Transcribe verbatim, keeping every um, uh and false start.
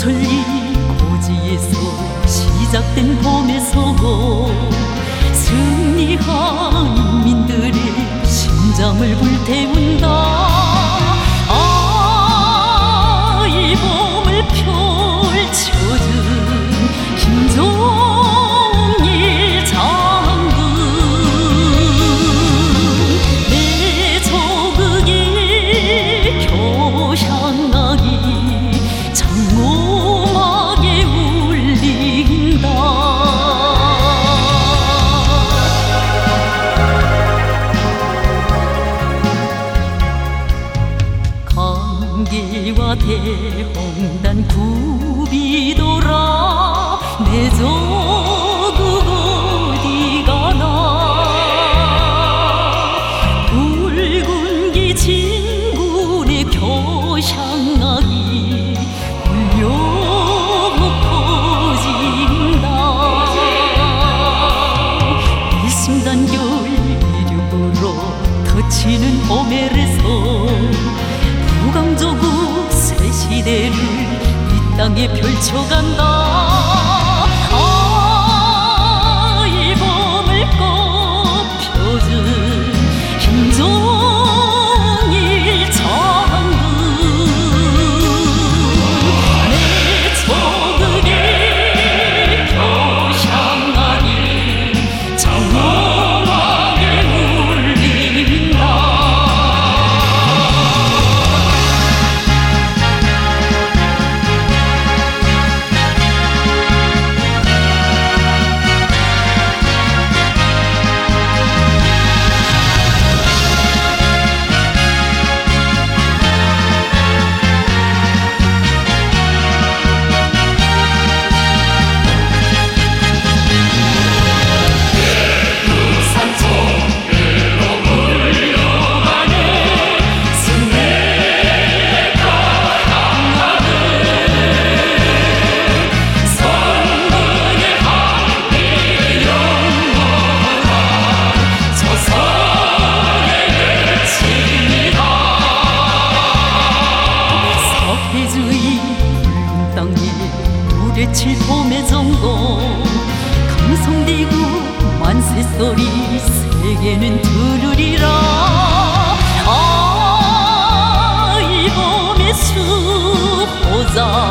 서천리 고지에서 시작된 봄에서 승리한 인민들의 심장을 불태운다. 아, 이 봄을 펼쳐준 김종일 장군, 내 조국의 교향악이 장엄하게 울린다. 강계와 대홍단 굽이 돌아 내 조국 어디 가나. 붉은 기 진군의 교향악이 울려 퍼진다. 일심단결 이륙으로 터치는 봄에서 무강조국 새 시대를 이 땅에 펼쳐간다. 아, 이 봄을 꽃펴준 김종일 장군, 내 조국의 교향악이 장엄하게 울린다. 칠 봄의 정동 강성대구 만세소리 세계는 들으리라. 아, 이 봄의 수호자